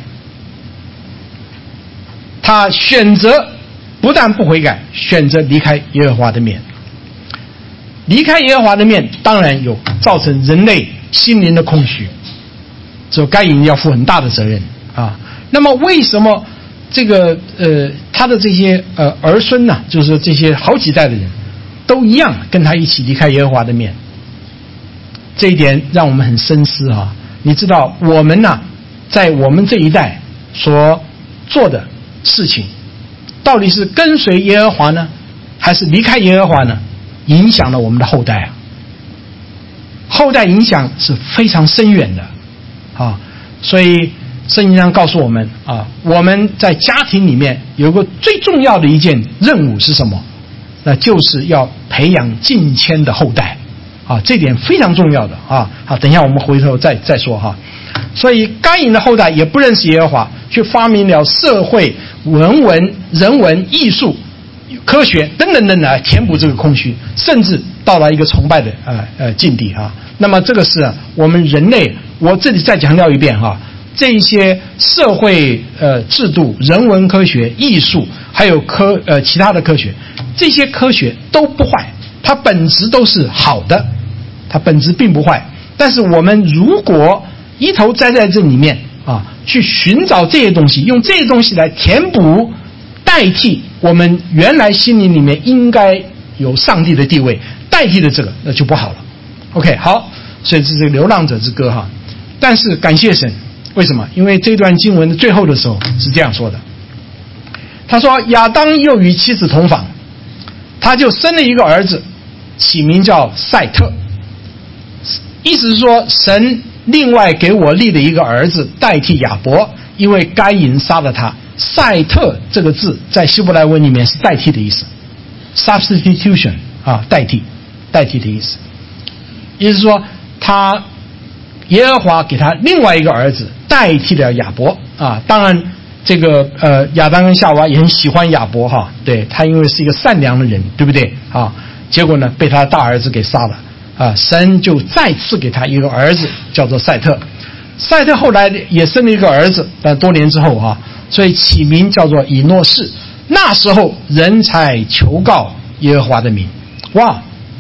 [SPEAKER 1] 他选择不但不悔改，选择离开耶和华的面。离开耶和华的面，当然有造成人类心灵的空虚，所以该隐要负很大的责任啊。那么为什么这个呃他的这些呃儿孙呢、啊，就是说这些好几代的人都一样跟他一起离开耶和华的面？这一点让我们很深思啊！你知道我们呢、啊，在我们这一代所做的事情，到底是跟随耶和华呢，还是离开耶和华呢？影响了我们的后代啊！后代影响是非常深远的啊！所以圣经上告诉我们啊，我们在家庭里面有一个最重要的一件任务是什么？那就是要培养敬谦的后代。啊，这点非常重要的啊！好，等一下我们回头再再说哈。所以该隐的后代也不认识耶和华，却发明了社会、文文、人文、艺术、科学等等等等来填补这个空虚，甚至到了一个崇拜的呃呃境地啊。那么这个是、啊、我们人类，我这里再强调一遍哈，这一些社会呃制度、人文科学、艺术，还有科呃其他的科学，这些科学都不坏。它本质都是好的，它本质并不坏。但是我们如果一头栽在这里面啊，去寻找这些东西，用这些东西来填补、代替我们原来心灵里面应该有上帝的地位，代替的这个，那就不好了。OK， 好，所以这是流浪者之歌哈。但是感谢神，为什么？因为这段经文的最后的时候是这样说的，他说亚当又与妻子同房，他就生了一个儿子，起名叫赛特，意思是说神另外给我立了一个儿子代替亚伯，因为该隐杀了他。赛特这个字在希伯来文里面是代替的意思 ，substitution 啊，代替，代替的意思。意思是说他耶和华给他另外一个儿子代替了亚伯啊，当然这个呃亚当跟夏娃也很喜欢亚伯哈，对他因为是一个善良的人，对不对啊？结果呢，被他的大儿子给杀了啊！神就再次给他一个儿子，叫做赛特。赛特后来也生了一个儿子，但多年之后啊，所以起名叫做以诺士。那时候人才求告耶和华的名。哇，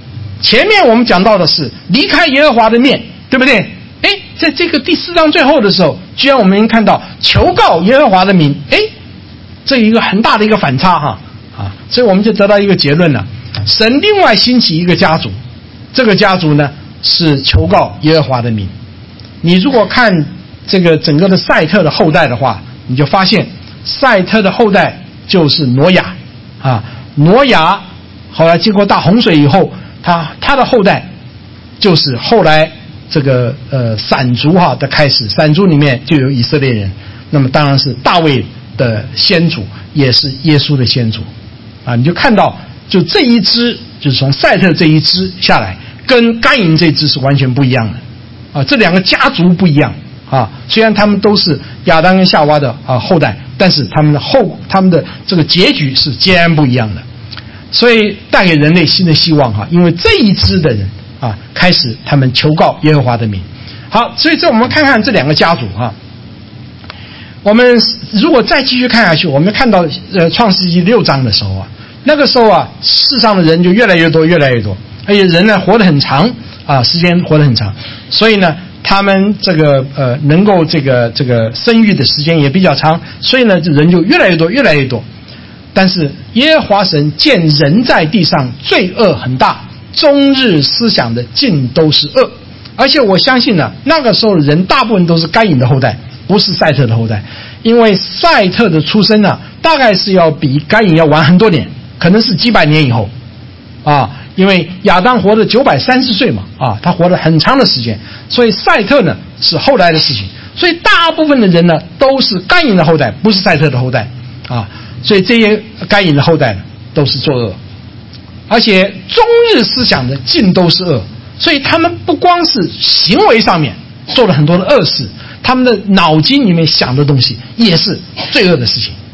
[SPEAKER 1] 前面我们讲到的是离开耶和华的面，对不对？哎，在这个第四章最后的时候，居然我们看到求告耶和华的名，哎，这一个很大的一个反差哈啊，所以我们就得到一个结论了：神另外兴起一个家族，这个家族呢是求告耶和华的名。你如果看这个整个的赛特的后代的话，你就发现赛特的后代就是挪亚啊，挪亚后来经过大洪水以后，他他的后代就是后来这个呃闪族哈的开始，闪族里面就有以色列人，那么当然是大卫的先祖，也是耶稣的先祖啊，你就看到就这一支就是从赛特这一支下来，跟该隐这一支是完全不一样的啊，这两个家族不一样啊，虽然他们都是亚当跟夏娃的啊后代，但是他们的后他们的这个结局是截然不一样的，所以带给人类新的希望哈，因为这一支的人啊，开始他们求告耶和华的名。好，所以这我们看看这两个家族哈。我们如果再继续看下去，我们看到呃创世纪六章的时候啊，那个时候啊，世上的人就越来越多，越来越多，而且人呢活得很长啊，时间活得很长，所以呢，他们这个呃能够这个这个生育的时间也比较长，所以呢，人就越来越多，越来越多。但是耶和华神见人在地上罪恶很大，终日思想的尽都是恶，而且我相信呢，那个时候的人大部分都是该隐的后代，不是赛特的后代，因为赛特的出生呢，大概是要比该隐要晚很多年，可能是几百年以后啊，因为亚当活了九百三十岁嘛啊，他活了很长的时间，所以赛特呢是后来的事情，所以大部分的人呢都是该隐的后代，不是赛特的后代啊，所以这些该隐的后代呢都是作恶，而且终日思想的尽都是恶，所以他们不光是行为上面做了很多的恶事，他们的脑筋里面想的东西也是罪恶的事情。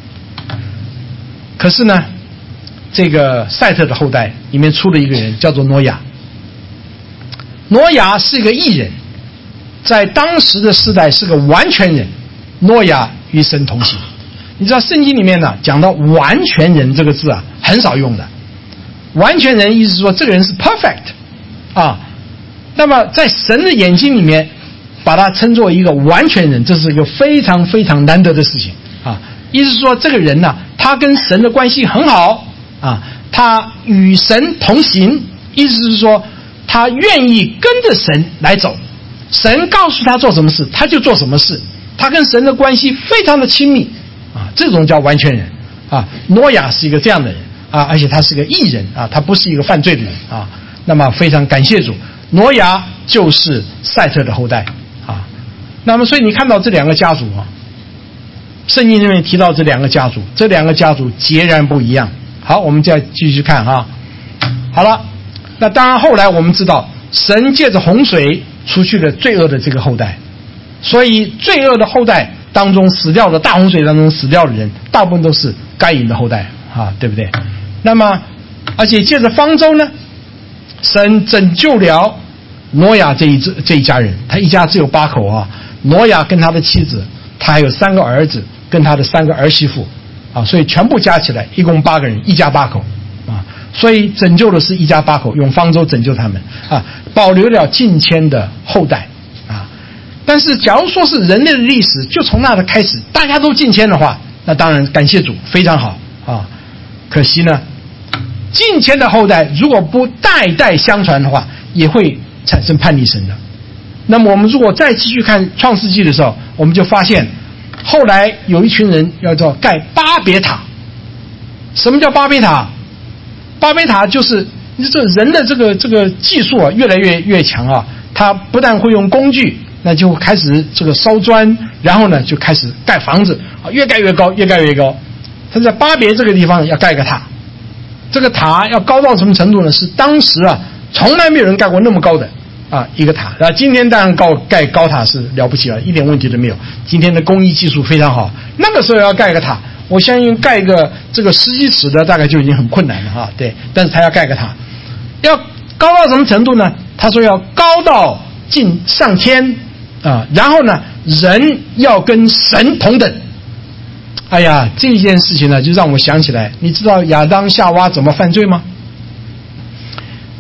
[SPEAKER 1] 可是呢，这个赛特的后代里面出了一个人叫做挪亚。挪亚是一个义人，在当时的时代是个完全人，挪亚与神同行。你知道圣经里面呢讲到完全人这个字啊，很少用的。完全人意思是说这个人是 perfect 啊，那么在神的眼睛里面把他称作一个完全人，这是一个非常非常难得的事情啊。意思是说这个人呢，他跟神的关系很好啊，他与神同行，意思是说他愿意跟着神来走，神告诉他做什么事他就做什么事，他跟神的关系非常的亲密啊，这种叫完全人啊。挪亚是一个这样的人啊，而且他是个义人啊，他不是一个犯罪的人啊。那么非常感谢主，挪亚就是赛特的后代啊。那么所以你看到这两个家族啊，圣经里面提到这两个家族，这两个家族截然不一样。好，我们再继续看哈。好了，那当然后来我们知道，神借着洪水除去了罪恶的这个后代，所以罪恶的后代当中死掉的大洪水当中死掉的人，大部分都是该隐的后代啊，对不对？那么而且借着方舟呢，神拯救了挪亚这一这一家人，他一家只有八口啊，挪亚跟他的妻子，他还有三个儿子跟他的三个儿媳妇啊，所以全部加起来一共八个人，一家八口啊，所以拯救的是一家八口，用方舟拯救他们啊，保留了近千的后代啊。但是假如说是人类的历史就从那的开始大家都近千的话，那当然感谢主非常好啊。可惜呢，近千的后代如果不代代相传的话，也会产生叛逆神的。那么我们如果再继续看创世纪的时候，我们就发现后来有一群人要做盖巴别塔。什么叫巴别塔？巴别塔就是这人的这个这个技术啊越来越越强啊，他不但会用工具，那就开始这个烧砖，然后呢就开始盖房子啊，越盖越高，越盖越高。他在巴别这个地方要盖个塔，这个塔要高到什么程度呢？是当时啊从来没有人盖过那么高的啊一个塔。啊，今天当然高盖高塔是了不起了，一点问题都没有。今天的工艺技术非常好，那个时候要盖个塔，我相信盖个这个十几尺的大概就已经很困难了哈。对，但是他要盖个塔，要高到什么程度呢？他说要高到近上天啊，然后呢人要跟神同等。哎呀，这件事情呢，就让我想起来，你知道亚当夏娃怎么犯罪吗？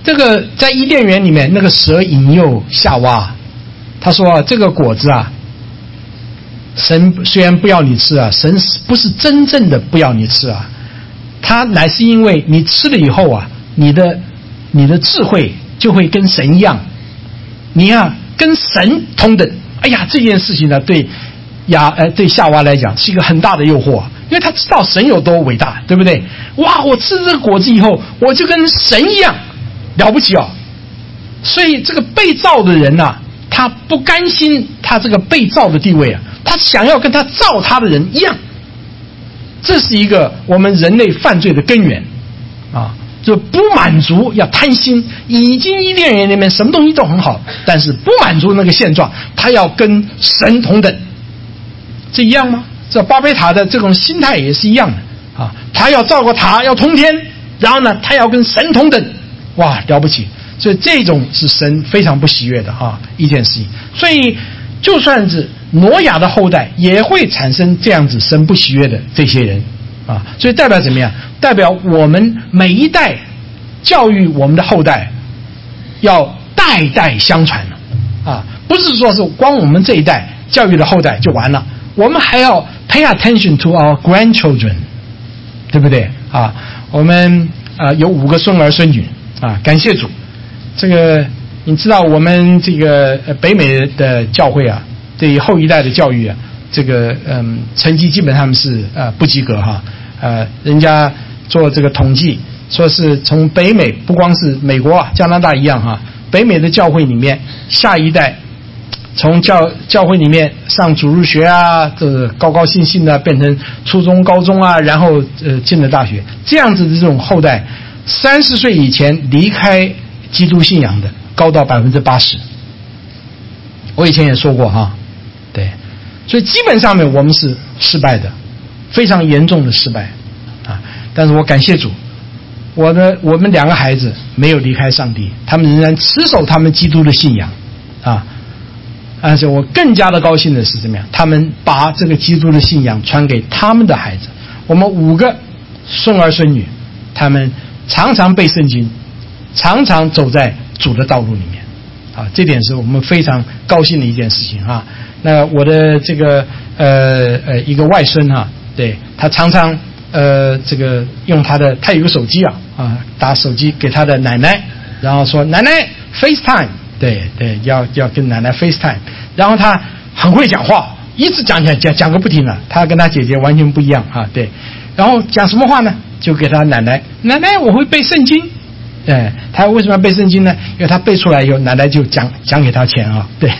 [SPEAKER 1] 这个在伊甸园里面，那个蛇引诱夏娃，他说这个果子啊，神虽然不要你吃啊，神不是真正的不要你吃啊，他乃是因为你吃了以后啊，你的你的智慧就会跟神一样，你啊跟神同等。哎呀，这件事情呢，对亚呃对夏娃来讲是一个很大的诱惑，因为他知道神有多伟大，对不对？哇，我吃这个果子以后，我就跟神一样了不起哦。所以这个被造的人啊，他不甘心他这个被造的地位啊，他想要跟他造他的人一样。这是一个我们人类犯罪的根源啊，就不满足，要贪心。已经伊甸园里面什么东西都很好，但是不满足那个现状，他要跟神同等。这一样吗？这巴别塔的这种心态也是一样的啊，他要造个塔，要通天，然后呢，他要跟神同等，哇，了不起！所以这种是神非常不喜悦的啊一件事情。所以就算是挪亚的后代，也会产生这样子神不喜悦的这些人啊。所以代表怎么样？代表我们每一代教育我们的后代，要代代相传啊，不是说是光我们这一代教育的后代就完了。我们还要 pay attention to our grandchildren， 对不对啊？我们啊、呃、有五个孙儿孙女啊，感谢主。这个你知道我们这个呃北美的教会啊，对于后一代的教育啊，这个嗯成绩基本上是呃不及格哈。呃，人家做这个统计，说是从北美不光是美国啊，加拿大一样哈，北美的教会里面下一代。从教教会里面上主日学啊，这个高高兴兴的变成初中、高中啊，然后呃进了大学，这样子的这种后代，三十岁以前离开基督信仰的高到百分之八十。我以前也说过哈，对，所以基本上面我们是失败的，非常严重的失败啊。但是我感谢主，我的我们两个孩子没有离开上帝，他们仍然持守他们基督的信仰啊。但是我更加的高兴的是怎么样？他们把这个基督的信仰传给他们的孩子。我们五个孙儿孙女，他们常常背圣经，常常走在主的道路里面。啊，这点是我们非常高兴的一件事情啊。那我的这个呃呃一个外孙哈，对他常常呃这个用他的他有个手机啊啊打手机给他的奶奶，然后说奶奶 FaceTime。对对，要要跟奶奶 FaceTime， 然后他很会讲话，一直讲讲讲讲个不停了。他跟他姐姐完全不一样啊，对。然后讲什么话呢？就给他奶奶，奶奶我会背圣经。对，他为什么要背圣经呢？因为他背出来以后，奶奶就讲讲给他钱啊，对。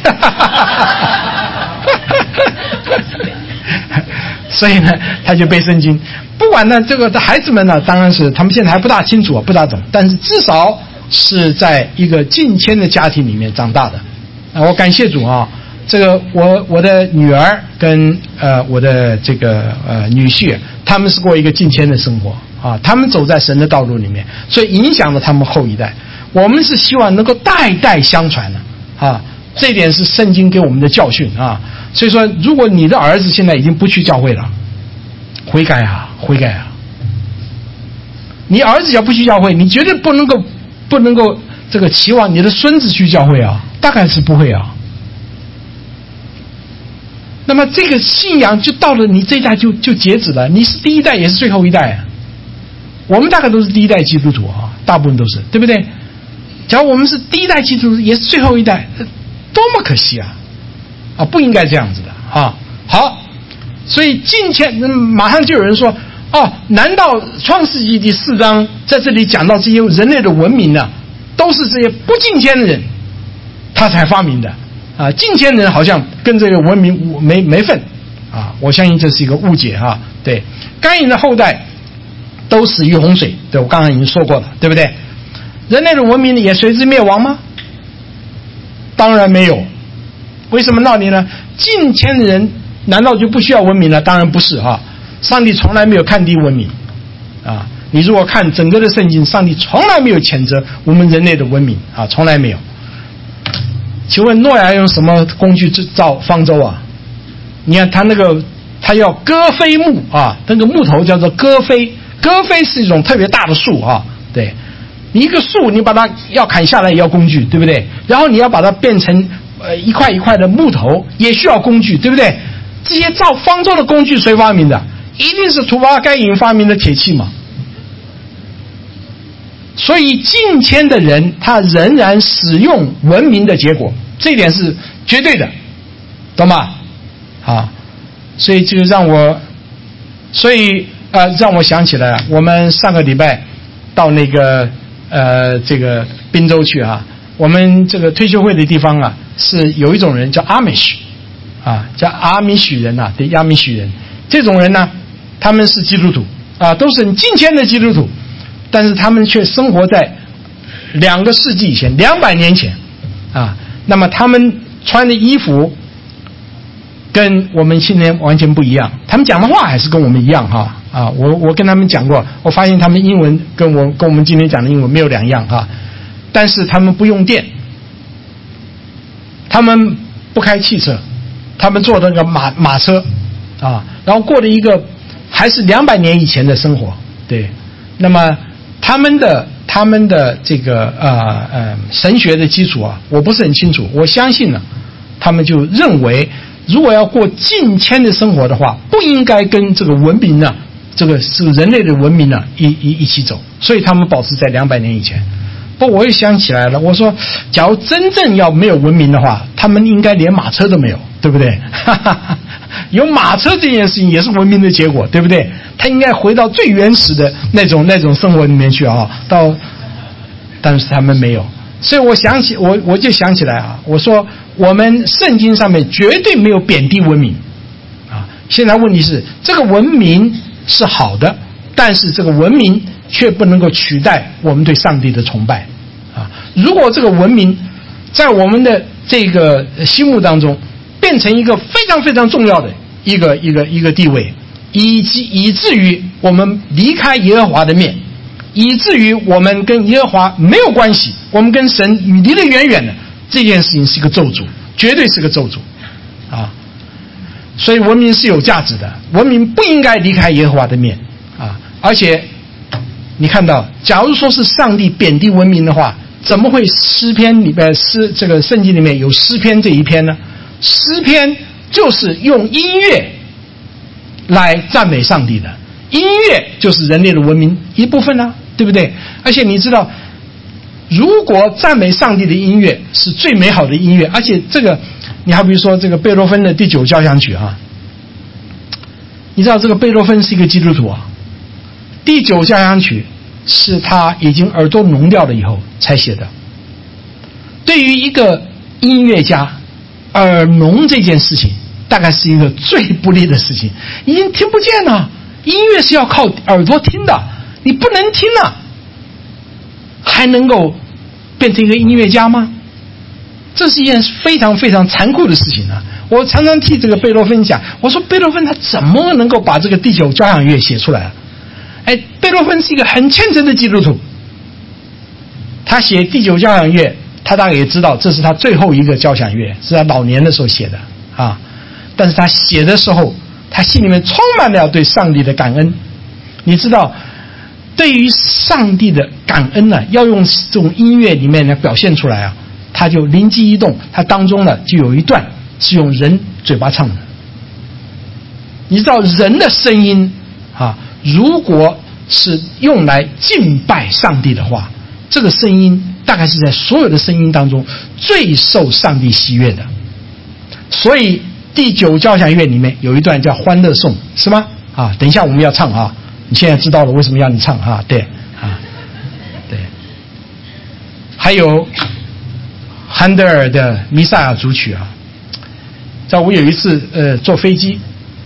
[SPEAKER 1] 所以呢，他就背圣经。不管呢，这个的孩子们呢，当然是他们现在还不大清楚，不大懂，但是至少。是在一个敬谦的家庭里面长大的，啊，我感谢主啊！这个我我的女儿跟呃我的这个呃女婿，他们是过一个敬谦的生活啊，他们走在神的道路里面，所以影响了他们后一代。我们是希望能够代代相传的啊，这一点是圣经给我们的教训啊。所以说，如果你的儿子现在已经不去教会了，悔改啊，悔改啊！你儿子要不去教会，你绝对不能够。不能够这个期望你的孙子去教会啊，大概是不会啊。那么这个信仰就到了你这一代就就截止了，你是第一代也是最后一代啊。我们大概都是第一代基督徒啊，大部分都是，对不对？假如我们是第一代基督徒，也是最后一代，多么可惜啊！啊，不应该这样子的啊。好，所以今天马上就有人说。哦，难道创世纪第四章在这里讲到这些人类的文明呢，都是这些不敬虔的人他才发明的啊？敬虔人好像跟这个文明没没份啊！我相信这是一个误解啊。对，该隐的后代都死于洪水，对我刚刚已经说过了，对不对？人类的文明也随之灭亡吗？当然没有。为什么道理呢？敬虔的人难道就不需要文明了？当然不是啊。上帝从来没有看低文明啊！你如果看整个的圣经，上帝从来没有谴责我们人类的文明啊，从来没有。请问诺亚用什么工具制造方舟啊？你看他那个，他要戈飞木啊，那个木头叫做戈飞，戈飞是一种特别大的树啊，对， 你一个树，你把它要砍下来也要工具，对不对？然后你要把它变成呃一块一块的木头，也需要工具，对不对？这些造方舟的工具谁发明的？一定是土巴盖隐发明的铁器嘛。所以近千的人，他仍然使用文明的结果，这一点是绝对的，懂吗？啊，所以这个让我，所以呃让我想起来，我们上个礼拜到那个呃这个宾州去啊，我们这个退休会的地方啊，是有一种人叫阿米什，啊，叫阿米许人呐、啊，对，阿米许人，这种人呢，他们是基督徒啊，都是很近千的基督徒。但是他们却生活在两个世纪以前，两百年前，啊，那么他们穿的衣服跟我们今天完全不一样，他们讲的话还是跟我们一样哈，啊，我我跟他们讲过，我发现他们英文跟我跟我们今天讲的英文没有两样哈，但是他们不用电，他们不开汽车，他们坐那个马马车，啊，然后过了一个还是两百年以前的生活，对，那么。他们的他们的这个呃呃神学的基础啊，我不是很清楚。我相信呢，他们就认为，如果要过近千的生活的话，不应该跟这个文明呢，这个这个人类的文明呢一一一起走。所以他们保持在两百年以前。不，我又想起来了，我说，假如真正要没有文明的话，他们应该连马车都没有，对不对？有马车这件事情也是文明的结果，对不对？他应该回到最原始的那种那种生活里面去啊，到，但是他们没有，所以我想起我我就想起来啊，我说我们圣经上面绝对没有贬低文明，啊，现在问题是这个文明是好的，但是这个文明却不能够取代我们对上帝的崇拜，啊，如果这个文明在我们的这个心目当中变成一个非常非常重要的一个一个一个地位。以及以至于我们离开耶和华的面，以至于我们跟耶和华没有关系，我们跟神与离得远远的，这件事情是一个咒诅，绝对是个咒诅啊！所以文明是有价值的，文明不应该离开耶和华的面啊！而且你看到，假如说是上帝贬低文明的话，怎么会诗篇里面诗这个圣经里面有诗篇这一篇呢？诗篇就是用音乐来赞美上帝的，音乐就是人类的文明一部分啊，对不对？而且你知道，如果赞美上帝的音乐是最美好的音乐，而且这个，你还比如说这个贝多芬的第九交响曲啊，你知道这个贝多芬是一个基督徒啊，第九交响曲是他已经耳朵聋掉了以后才写的。对于一个音乐家，耳聋这件事情大概是一个最不利的事情，已经听不见了。音乐是要靠耳朵听的，你不能听了，还能够变成一个音乐家吗？这是一件非常非常残酷的事情啊！我常常替这个贝多芬讲，我说贝多芬他怎么能够把这个第九交响乐写出来？哎，贝多芬是一个很虔诚的基督徒，他写第九交响乐，他大概也知道这是他最后一个交响乐，是他老年的时候写的啊。但是他写的时候，他心里面充满了对上帝的感恩。你知道，对于上帝的感恩呢、啊，要用这种音乐里面来表现出来啊，他就灵机一动，他当中呢就有一段是用人嘴巴唱的。你知道人的声音啊，如果是用来敬拜上帝的话，这个声音大概是在所有的声音当中最受上帝喜悦的。所以第九交响乐里面有一段叫欢乐颂，是吗？啊，等一下我们要唱啊，你现在知道了为什么要你唱啊？对啊，对。还有韩德尔的弥赛亚组曲啊，在我有一次呃坐飞机，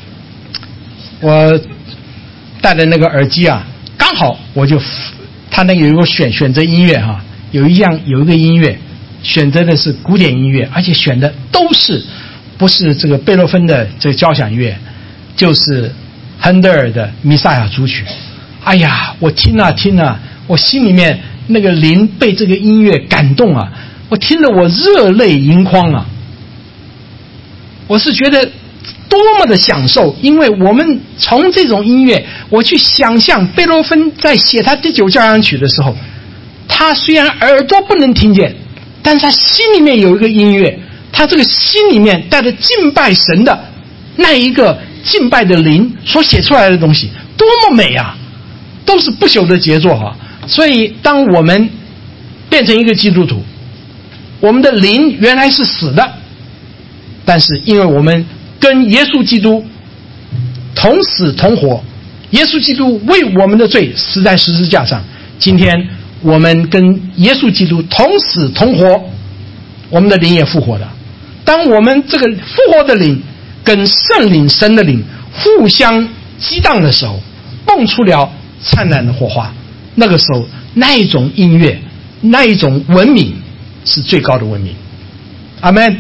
[SPEAKER 1] 我戴的那个耳机啊，刚好我就他那个有一个选选择音乐哈、啊，有一样有一个音乐选择的是古典音乐，而且选的都是不是这个贝多芬的这个交响乐，就是亨德尔的弥赛亚组曲。哎呀，我听啊听啊，我心里面那个灵被这个音乐感动啊，我听得我热泪盈眶啊。我是觉得多么的享受，因为我们从这种音乐，我去想象贝多芬在写他第九交响曲的时候， 他虽然耳朵不能听见，但是他心里面有一个音乐，他这个心里面带着敬拜神的那一个敬拜的灵所写出来的东西，多么美啊，都是不朽的杰作哈。所以当我们变成一个基督徒，我们的灵原来是死的，但是因为我们跟耶稣基督同死同活，耶稣基督为我们的罪死在十字架上，今天我们跟耶稣基督同死同活，我们的灵也复活了。当我们这个复活的灵跟圣灵神的灵互相激荡的时候，蹦出了灿烂的火花，那个时候那一种音乐，那一种文明是最高的文明。阿们，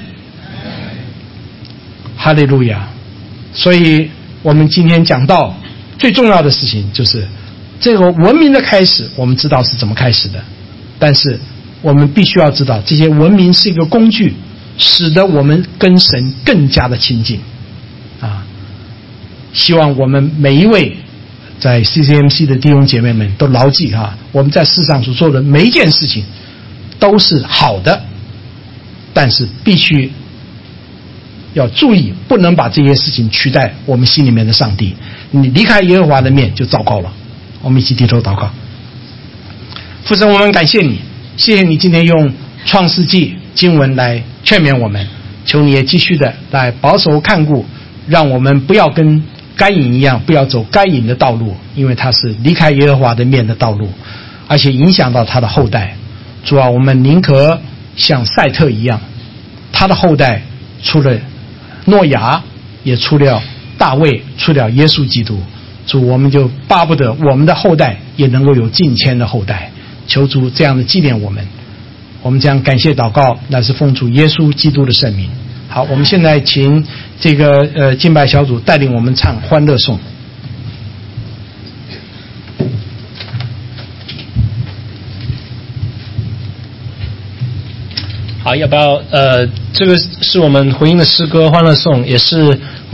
[SPEAKER 1] 哈利路亚。所以我们今天讲到最重要的事情，就是这个文明的开始，我们知道是怎么开始的，但是我们必须要知道，这些文明是一个工具，使得我们跟神更加的亲近啊！希望我们每一位在 C C M C 的弟兄姐妹们都牢记啊，我们在世上所做的每一件事情都是好的，但是必须要注意，不能把这些事情取代我们心里面的上帝。你离开耶和华的面就糟糕了。我们一起低头祷告。父神，我们感谢你，谢谢你今天用创世纪经文来劝勉我们，求你也继续的来保守看顾，让我们不要跟该隐一样，不要走该隐的道路，因为他是离开耶和华的面的道路，而且影响到他的后代。主啊，我们宁可像赛特一样，他的后代出了诺亚，也出了大卫，出了耶稣基督。主，我们就巴不得我们的后代也能够有近千的后代，求主这样的纪念我们。我们这样感谢祷告，那是奉主耶稣基督的圣名。好，我们现在请这个呃敬拜小组带领我们唱欢乐颂。
[SPEAKER 2] 好，要不要呃，这个是我们回应的诗歌《欢乐颂》，也是